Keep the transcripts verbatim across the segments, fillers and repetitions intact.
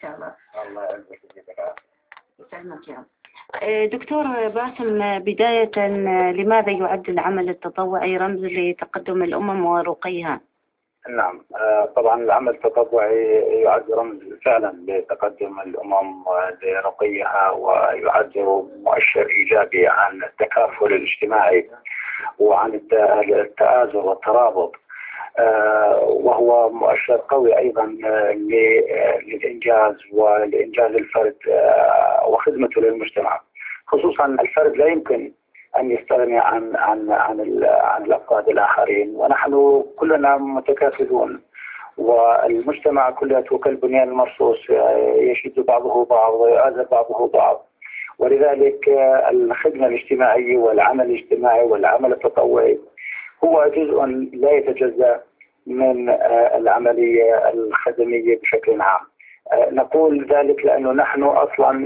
شاء الله. الله يعزك ويجزاك. يسلمك يا رب. دكتور باسم، بداية لماذا يعد العمل التطوعي رمز لتقدم الأمم ورقيها؟ نعم، طبعا العمل التطوعي يعد رمز فعلا لتقدم الأمم ولرقيها، ويعد مؤشر إيجابي عن التكافل الاجتماعي وعن التآزر والترابط، وهو مؤشر قوي أيضا للإنجاز ولإنجاز الفرد وخدمته للمجتمع. خصوصا الفرد لا يمكن أن يستغني عن عن عن عن الأفراد الآخرين، ونحن كلنا متكافلون، والمجتمع كله كالبنيان المرصوص يشد بعضه بعض ويعزز بعضه بعض. ولذلك الخدمة الاجتماعية والعمل الاجتماعي والعمل التطوعي هو جزء لا يتجزأ من العملية الخدمية بشكل عام. نقول ذلك لأنه نحن أصلا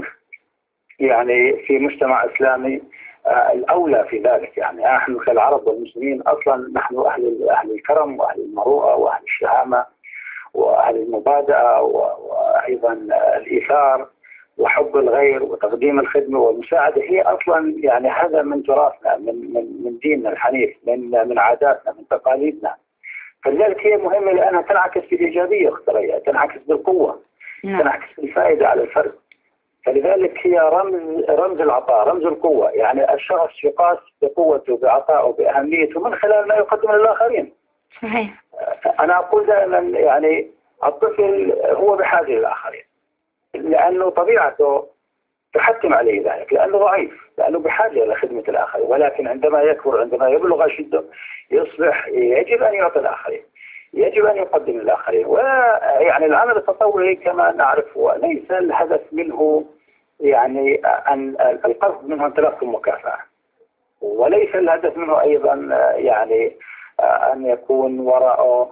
يعني في مجتمع إسلامي الأولى في ذلك. يعني نحن كالعرب والمسلمين أصلا نحن أهل أهل الكرم وأهل المروءة وأهل الشهامة وأهل المبادئة وأيضا الإيثار وحب الغير وتقديم الخدمة والمساعدة. هي أصلا يعني هذا من تراثنا، من من من ديننا الحنيف، من من عاداتنا، من تقاليدنا. فلذلك هي مهمة لأنها تنعكس بالإيجابية اخترية، تنعكس بالقوة، نعم. تنعكس بالفائدة على الفرد. فلذلك هي رمز رمز العطاء، رمز القوة. يعني الشخص يقاس بقوته بعطائه بأهميته من خلال ما يقدم للآخرين. صحيح. أنا أقول دائما يعني الطفل هو بحاجة للآخرين، لأنه طبيعته تحتم عليه ذلك، لأنه ضعيف، لأنه بحاجة لخدمة الآخرين. ولكن عندما يكبر، عندما يبلغ أشده، يصبح يجب أن يعطي الآخرين، يجب أن يقدم للآخرين. ويعني العمل التطوعي كما نعرف ليس الهدف منه يعني أن القصد منه أن تلقي مكافأة، وليس الهدف منه أيضا يعني أن يكون وراءه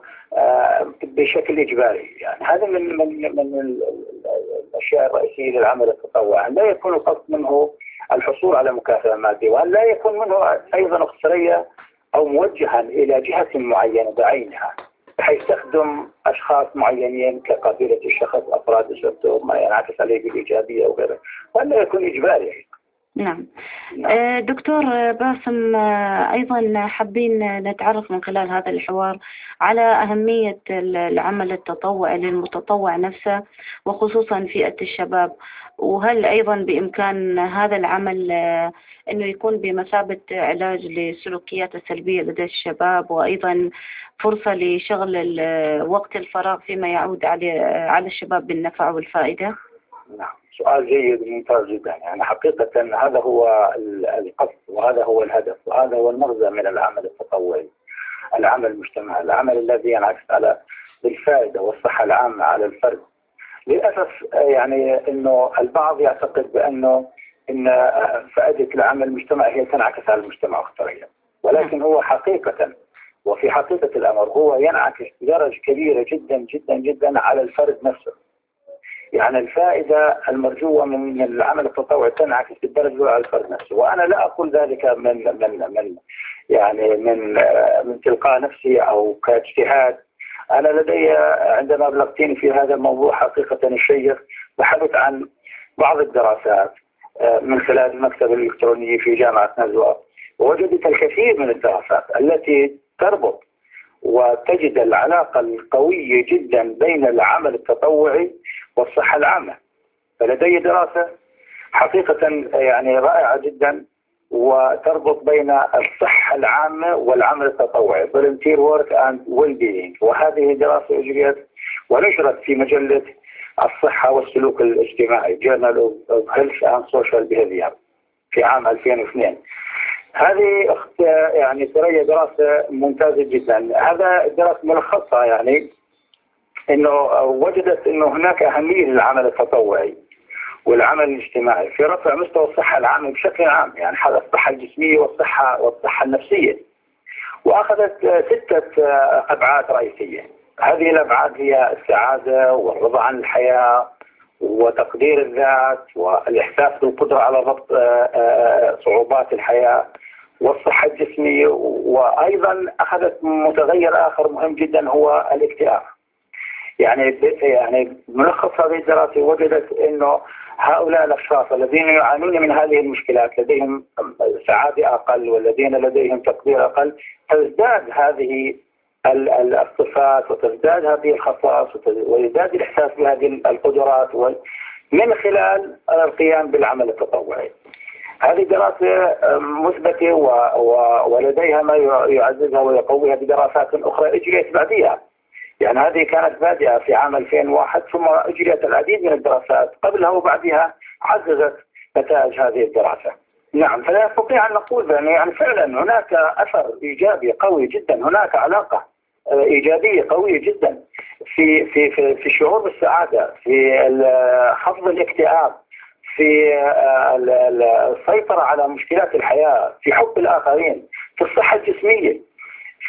بشكل إجباري. يعني هذا من من من الأشياء الرئيسية للعمل التطوعي، أن لا يكون القصد منه الحصول على مكافأة مادية، وأن لا يكون منه أيضا اختيارية أو موجها إلى جهة معينة بعينها بحيث تخدم أشخاص معينين كقبيلة الشخص، أفراد أسرته، ما ينعكس عليه بالإيجابية وغيره، وأن لا يكون إجباري. نعم. نعم. دكتور باسم، أيضا حابين نتعرف من خلال هذا الحوار على أهمية العمل التطوعي للمتطوع نفسه وخصوصا فئة الشباب، وهل أيضا بإمكان هذا العمل أنه يكون بمثابة علاج للسلوكيات السلبية لدى الشباب، وأيضا فرصة لشغل وقت الفراغ فيما يعود على على الشباب بالنفع والفائدة؟ نعم، سؤال جيد ممتاز جدا. يعني حقيقة هذا هو القصد وهذا هو الهدف وهذا هو المغزى من العمل التطوعي، العمل المجتمعي، العمل الذي ينعكس على الفائدة والصحة العامة على الفرد. للأسف يعني إنه البعض يعتقد بأنه إن فائدة العمل المجتمعي هي تنعكس على المجتمع اختياريا، ولكن هو حقيقة وفي حقيقة الأمر هو ينعكس بدرجة كبيرة جدا جدا جدا على الفرد نفسه. يعني الفائدة المرجوة من العمل التطوعي تنعكس بالدرجة على الفرد نفسه. وأنا لا أقول ذلك من من من يعني من من تلقاء نفسي أو كاجتهاد. أنا لدي عندما أبلغتني في هذا الموضوع حقيقة الشيق بحثت عن بعض الدراسات من خلال المكتبة الإلكترونية في جامعة نزوة، ووجدت الكثير من الدراسات التي تربط وتجد العلاقة القوية جدا بين العمل التطوعي والصحة العامة. فلدي دراسة حقيقة يعني رائعة جدا وتربط بين الصحة العامة والعمل التطوعي volunteer work and well-being، وهذه دراسة أجريت ونشرت في مجلة الصحة والسلوك الاجتماعي Journal of Health and Social Behavior في عام ألفين واثنين. هذه أخت يعني ثريا دراسة ممتازة جدا. هذا الدراسة ملخصها يعني إنه وجدت إنه هناك أهمية للعمل التطوعي والعمل الاجتماعي في رفع مستوى الصحة العامة بشكل عام، يعني الصحة الجسمية والصحة والصحة النفسية. وأخذت ستة أبعاد رئيسية. هذه الأبعاد هي السعادة والرضا عن الحياة وتقدير الذات والإحساس بالقدرة على ضبط صعوبات الحياة والصحة الجسمية. وأيضا أخذت متغير آخر مهم جدا هو الاكتئاب. يعني يعني ملخص هذه الدراسة وجدت أنه هؤلاء الأشخاص الذين يعانون من هذه المشكلات لديهم سعادة أقل والذين لديهم تقدير أقل، تزداد هذه الصفات وتزداد هذه الخصائص ويزداد الإحساس بهذه القدرات من خلال القيام بالعمل التطوعي. هذه دراسة مثبتة ولديها ما يعززها ويقويها بدراسات أخرى أجريت بعدها. يعني هذه كانت بادئة في عام ألفين وواحد، ثم أجريت العديد من الدراسات قبلها وبعدها عززت نتائج هذه الدراسة. نعم، فلا نستطيع أن نقول يعني, يعني فعلا هناك أثر إيجابي قوي جدا، هناك علاقة إيجابية قوية جدا في في في, في الشعور بالسعادة، في خفض الاكتئاب، في السيطرة على مشكلات الحياة، في حب الآخرين، في الصحة الجسمية، في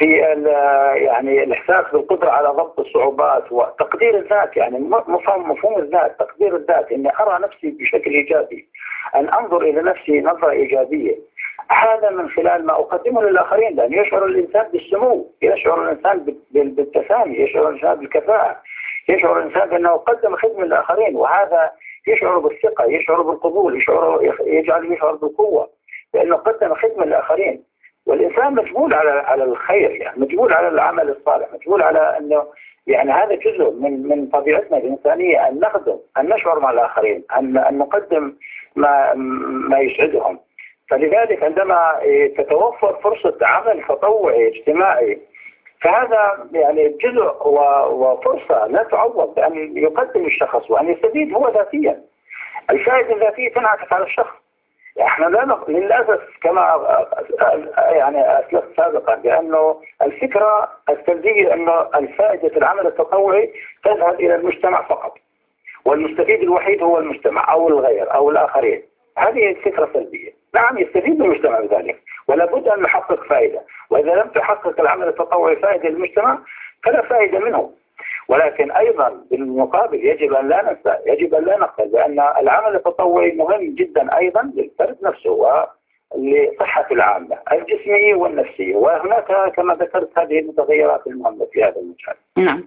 يعني الإحساس بالقدرة على ضبط الصعوبات وتقدير الذات. يعني مفهوم مفهوم الذات، تقدير الذات، إني أرى نفسي بشكل إيجابي، أن أنظر إلى نفسي نظرة إيجابية. هذا من خلال ما أقدمه للآخرين، لأن يشعر الإنسان بالسمو، يشعر الإنسان بالتسامي، يشعر الإنسان بالكفاءة، يشعر الإنسان بأنه قدم خدمة للآخرين، وهذا يشعر بالثقة، يشعر بالقبول، يشعر يجعل يشعر بالقوة لأنه قدم خدمة للآخرين. والإنسان مجبول على على الخير، يعني مجبول على العمل الصالح، مجبول على أنه يعني هذا جزء من من طبيعتنا الإنسانية، أن نخدم، أن نشعر مع الآخرين، أن أن نقدم ما ما يسعدهم. فلذلك عندما تتوفر فرصة عمل تطوعي اجتماعي، فهذا يعني جزء وفرصة لا تعوض بأن يقدم الشخص وأن يستفيد هو ذاتيا. الفائدة الذاتية تنعكس على الشخص. احنا لا نق... للأسف كما يعني أسلفت سابقا بأنه الفكرة السلبية أنه الفائدة العمل التطوعي تذهب إلى المجتمع فقط، والمستفيد الوحيد هو المجتمع أو الغير أو الآخرين. هذه الفكرة سلبية. نعم، يستفيد المجتمع بذلك ولا بد أن نحقق فائدة، وإذا لم تحقق العمل التطوعي فائدة للمجتمع فلا فائدة منه. ولكن أيضا بالمقابل يجب أن لا ننسى، يجب أن لا نقل بأن العمل التطوعي مهم جدا أيضا للفرد نفسه ولصحة العامة الجسمية والنفسية، وهناك كما ذكرت هذه المتغيرات المهمة في هذا المجال. نعم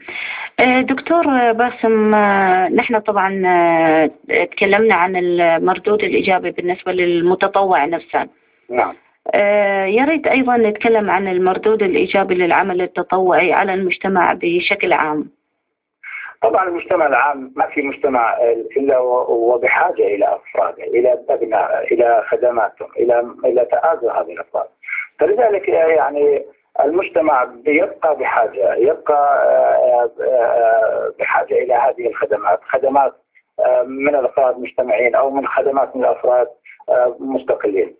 دكتور باسم، نحن طبعا تكلمنا عن المردود الإيجابي بالنسبة للمتطوع نفسه. نعم. يا ريت أيضا نتكلم عن المردود الإيجابي للعمل التطوعي على المجتمع بشكل عام. طبعا المجتمع العام ما في مجتمع إلا وبحاجة إلى أفراد، إلى أبناء، إلى خدماتهم، إلى إلى تآزر هذه الأفراد. فلذلك يعني المجتمع يبقى بحاجة يبقى بحاجة إلى هذه الخدمات، خدمات من الأفراد مجتمعين أو من خدمات من الأفراد مستقلين.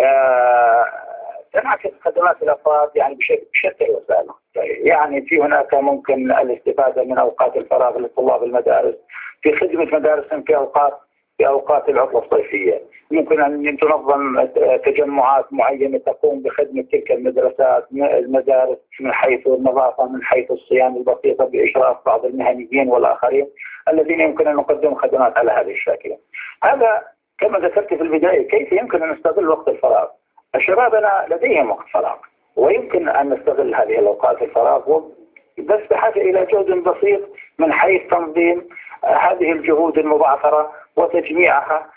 تنعكس خدمات الأفراد يعني بشتى الوسائل. يعني في هناك ممكن الاستفادة من أوقات الفراغ لطلاب المدارس في خدمة مدارسهم في أوقات في أوقات العطلة الصيفية. ممكن أن تنظم تجمعات معينة تقوم بخدمة تلك المدرسات المدارس من حيث النظافة، من حيث الصيانة البسيطة، بإشراف بعض المهنيين والآخرين الذين يمكن أن نقدم خدمات على هذه الشاكلة. هذا كما ذكرت في البداية، كيف يمكن أن نستغل وقت الفراغ؟ شبابنا لديهم وقت فراغ ويمكن أن نستغل هذه الأوقات الفراغ، بس بحاجة إلى جهد بسيط من حيث تنظيم هذه الجهود المبعثرة وتجميعها،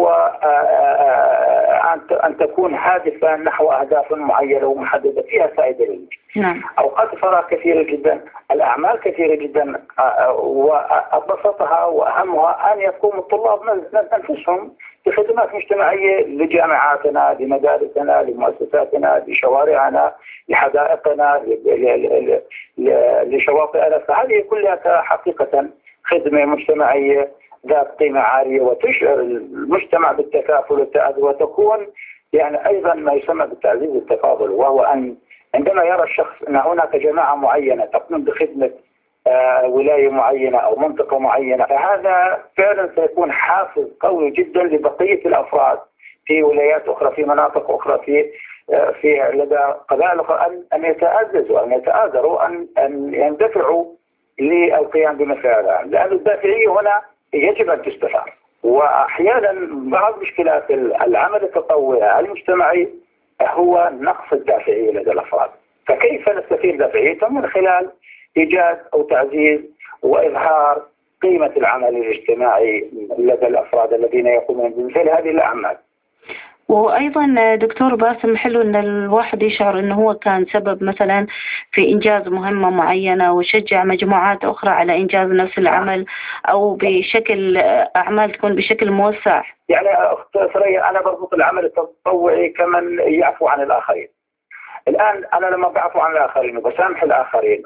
وأن تكون هادفة نحو أهداف معينة ومحددة فيها فائدة للمجتمع. نعم. أوقات فراغ كثيرة جدا، الأعمال كثيرة جدا، وأبسطها وأهمها أن يقوم الطلاب أنفسهم بخدمات مجتمعية لجامعاتنا، لمدارسنا، لمؤسساتنا، لشوارعنا، لحدائقنا، لشواطئنا. فهذه كلها حقيقة خدمة مجتمعية ذات قيمة عالية وتشعر المجتمع بالتكافل والتآزر، وتكون يعني أيضا ما يسمى بالتعزيز التفاضل، وهو أن عندما يرى الشخص أن هناك جماعة معينة تقوم بخدمة آه ولاية معينة أو منطقة معينة، فهذا فعلا سيكون حافز قوي جدا لبقية الأفراد في ولايات أخرى، في مناطق أخرى، في آه في لدى قبائل أخرى أن أن يتآزروا أن يتآزروا أن أن يندفعوا للقيام بمثل هذا، لأن الدافعية هنا يجب أن تستفاد. وأحيانا بعض مشكلات العمل التطوعي المجتمعي هو نقص الدافعية لدى الأفراد. فكيف نستفيد دافعيتهم؟ من خلال إيجاد أو تعزيز وإظهار قيمة العمل الاجتماعي لدى الأفراد الذين يقومون بمثل هذه الأعمال. وأيضا دكتور باسم، حلو أن الواحد يشعر أنه هو كان سبب مثلا في إنجاز مهمة معينة ويشجع مجموعات أخرى على إنجاز نفس العمل، أو بشكل أعمال تكون بشكل موسع. يعني أخت ثريا، أنا بربط العمل التطوعي كمن يعفو عن الآخرين. الآن أنا لما بعفو عن الآخرين وبسامح الآخرين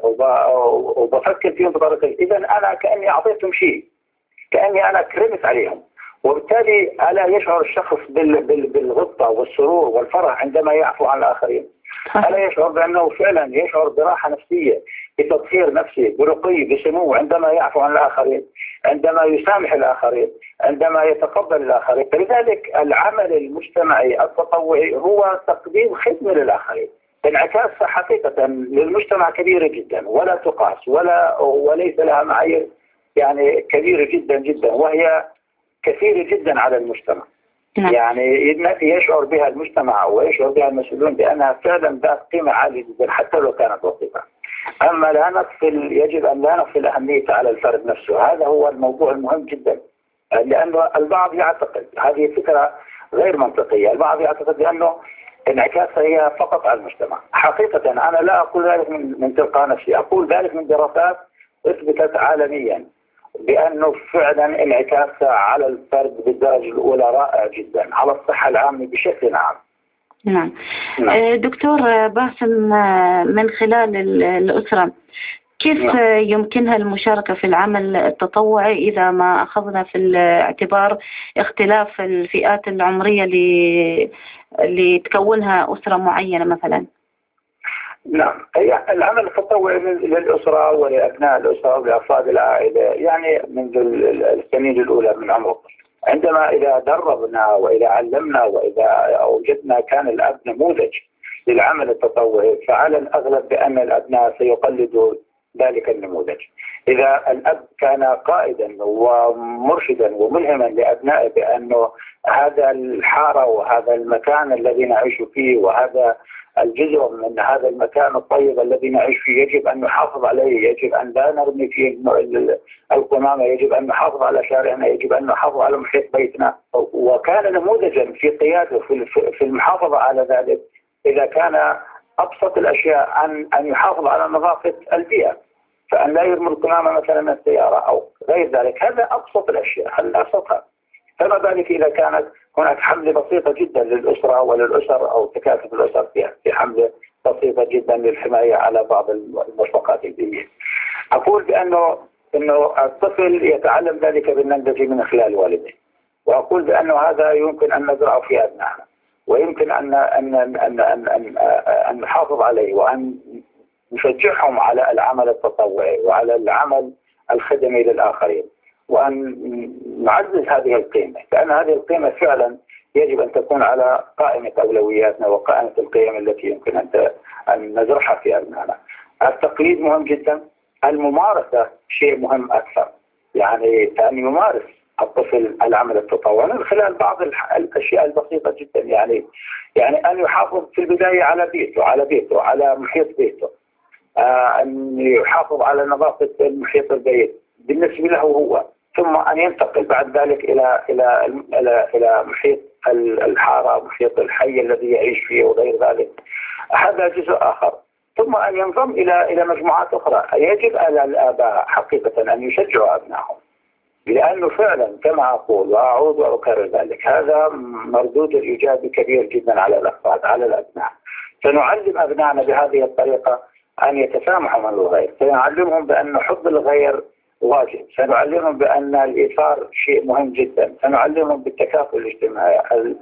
وبفكر فيهم بطريقة، إذا أنا كأني أعطيتهم شيء، كأني أنا كرمت عليهم، وبالتالي ألا يشعر الشخص بالغبطة والسرور والفرح عندما يعفو عن الآخرين؟ ألا يشعر بأنه فعلا يشعر براحة نفسية، بتطهير نفسي، برقي، بسمو عندما يعفو عن الآخرين، عندما يسامح الآخرين، عندما يتقبل الآخرين؟ فلذلك العمل المجتمعي التطوعي هو تقديم خدمة للآخرين، انعكاس حقيقة للمجتمع كبيرة جدا ولا تقاس ولا وليس لها معايير يعني كبيرة جدا جدا، وهي كثيرة جدا على المجتمع. نعم. يعني يشعر بها المجتمع ويشعر بها المسؤولون بأنها فعلا ذات قيمة عالية جدا حتى لو كانت وظيفة. أما لا نغفل، يجب أن لا نغفل أهمية على الفرد نفسه، هذا هو الموضوع المهم جدا. لأنه البعض يعتقد هذه فكرة غير منطقية، البعض يعتقد بأنه انعكاسها هي فقط على المجتمع. حقيقة أنا لا أقول ذلك من, من تلقاء نفسي، أقول ذلك من دراسات اثبتت عالميا بأنه فعلا انعكاسها على الفرد بالدرجة الأولى رائع جدا، على الصحة العامة بشكل عام. نعم. نعم. دكتور باسم، من خلال الأسرة كيف نعم. يمكنها المشاركة في العمل التطوعي إذا ما أخذنا في الاعتبار اختلاف الفئات العمرية اللي اللي تكونها أسرة معينة مثلا؟ نعم، العمل التطوعي للأسرة ولأبناء الأسرة ولأفراد العائلة يعني منذ السنين الأولى من عمر الطفل، عندما إذا دربنا وإذا علمنا وإذا أوجدنا كان الأب نموذج للعمل التطوعي، فعلى الأغلب بأن الأبناء سيقلدوا ذلك النموذج. إذا الأب كان قائدا ومرشدا وملهما لأبنائه بأنه هذا الحارة وهذا المكان الذي نعيش فيه وهذا الجزء من هذا المكان الطيب الذي نعيش فيه يجب أن نحافظ عليه، يجب أن لا نرمي فيه القمامة، يجب أن نحافظ على شارعنا، يجب أن نحافظ على محيط بيتنا، وكان نموذجا في قياده في المحافظة على ذلك. إذا كان أبسط الأشياء أن أن يحافظ على نظافة البيئة، فأن لا يرمي القمامة مثلا من السيارة أو غير ذلك، هذا أبسط الأشياء، هل أبسطها؟ فما بالك إذا كانت هناك حملة بسيطة جدا للأسرة وللأسر أو تكاتف الأسر في حملة بسيطة جدا للحماية على بعض المرفقات البيئية. أقول بأنه إنه الطفل يتعلم ذلك بالنمذجة من خلال والديه، وأقول بأنه هذا يمكن أن نزرعه في أبنائنا، ويمكن أن أن أن أن أن, أن نحافظ عليه وأن نشجعهم على العمل التطوعي وعلى العمل الخدمي للآخرين، وأن نعزز هذه القيمة، لأن هذه القيمة فعلا يجب أن تكون على قائمة أولوياتنا وقائمة القيم التي يمكن أن أن نزرعها في أبنائنا. التقليد مهم جدا، الممارسة شيء مهم أكثر، يعني أن يمارس الطفل العمل التطوعي من خلال بعض الأشياء البسيطة جدا، يعني يعني أن يحافظ في البداية على بيته على بيته على محيط بيته، آه أن يحافظ على نظافة محيط البيت بالنسبة له هو، ثم أن ينتقل بعد ذلك إلى إلى إلى إلى محيط الحارة، محيط الحي الذي يعيش فيه وغير ذلك، هذا جزء آخر. ثم أن ينضم إلى إلى مجموعات أخرى. يجب على الآباء حقيقة أن يشجعوا أبنائهم، لأنه فعلا كما أقول وأعود وأكرر ذلك، هذا مردود الإيجابي كبير جدا على الأفراد على الأبناء. سنعلم أبنائنا بهذه الطريقة أن يتسامحوا مع الغير، سنعلمهم بأن حب الغير واجب، سنعلمهم بأن الإيثار شيء مهم جدا، سنعلمهم بالتكافل الاجتماعي.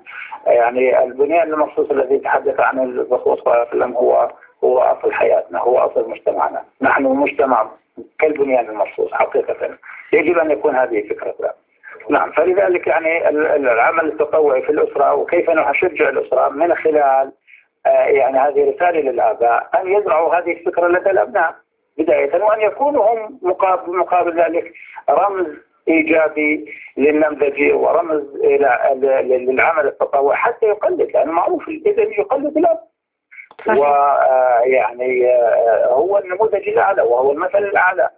يعني البنيان المخصوص الذي تحدث عنه الرسول صلى الله عليه وسلم هو هو أصل حياتنا، هو أصل مجتمعنا، نحن مجتمع كالبنيان المخصوص حقيقة، يجب أن يكون هذه فكرة. نعم، فلذلك يعني العمل التطوعي في الأسرة وكيف نشجع الأسرة من خلال يعني هذه رسالة للآباء أن يزرعوا هذه الفكرة لدى الأبناء بداية، وأن يكونوا هم مقابل, مقابل ذلك رمز إيجابي للنمذجة ورمز إلى للعمل التطوعي حتى يقلد، لأنه معروف إذا يقلد الأب، ويعني هو النموذج الأعلى وهو المثل الأعلى.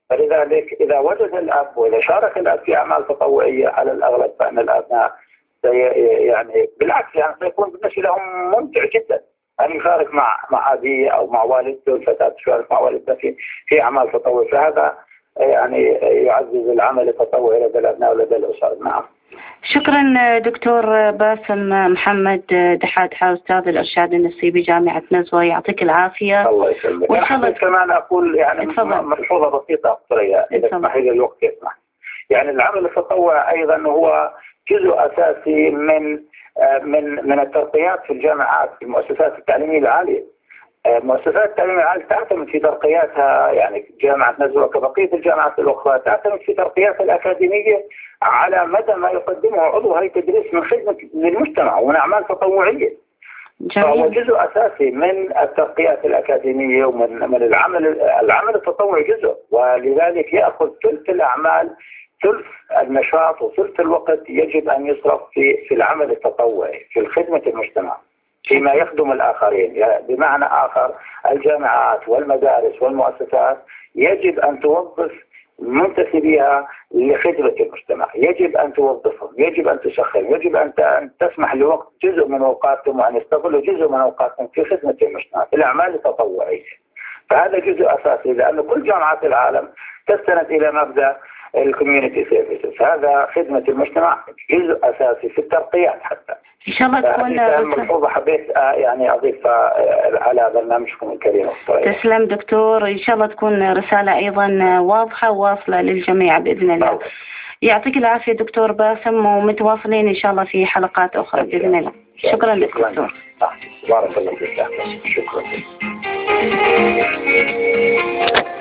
فلذلك إذا وجد الأب وإذا شارك الأب في أعمال تطوعية على الأغلب فإن الأبناء يعني بالعكس يعني سيكون بالنسبة لهم ممتع جدا أن يشارك مع مع أبيه أو مع والدته، الفتاة تشارك مع والدتها في في أعمال تطوع، فهذا يعني يعزز العمل التطوعي لدى الأبناء ولدى الأسر. نعم. شكرا دكتور باسم محمد دحادحة أستاذ الإرشاد النفسي بجامعة نزوة، يعطيك العافية. الله يسلمك. وإن شاء الله كمان أقول يعني ملحوظة بسيطة أخرى إذا سمح لي الوقت يسمح. يعني العمل التطوعي أيضا هو جزء أساسي من من من الترقيات في الجامعات في المؤسسات التعليمية العالية. مؤسسات التعليم العالي تعتمد في ترقياتها، يعني جامعة نزوة كبقية الجامعات الأخرى تعتمد في ترقياتها الأكاديمية على مدى ما يقدمه عضو هيئة التدريس من خدمة للمجتمع ومن أعمال تطوعية. فهو جزء أساسي من الترقيات الأكاديمية ومن من العمل العمل التطوعي جزء، ولذلك يأخذ ثلث الأعمال، ثلث النشاط وثلث الوقت يجب أن يصرف في في العمل التطوعي في خدمة المجتمع فيما يخدم الآخرين. يعني بمعنى آخر الجامعات والمدارس والمؤسسات يجب أن توظف منتسبيها لخدمة المجتمع، يجب أن توظفهم، يجب أن تسخن، يجب أن تسمح لوقت جزء من أوقاتهم وأن يستغلوا جزء من أوقاتهم في خدمة المجتمع في الأعمال التطوعية. فهذا جزء أساسي لأن كل جامعات العالم تستند إلى مبدأ الكوميونتي سيرفيسز، هذا خدمة المجتمع جزء أساسي في الترقيات حتى. إن شاء الله تكون ملحوظة حبيت يعني أضيفها على برنامجكم الكريم. تسلم دكتور، إن شاء الله تكون رسالة أيضا واضحة وواصلة للجميع بإذن الله. أوه. يعطيك العافية دكتور باسم، ومتواصلين إن شاء الله في حلقات أخرى بإذن الله. شكرا لك دكتور. بارك الله فيك. شكرا.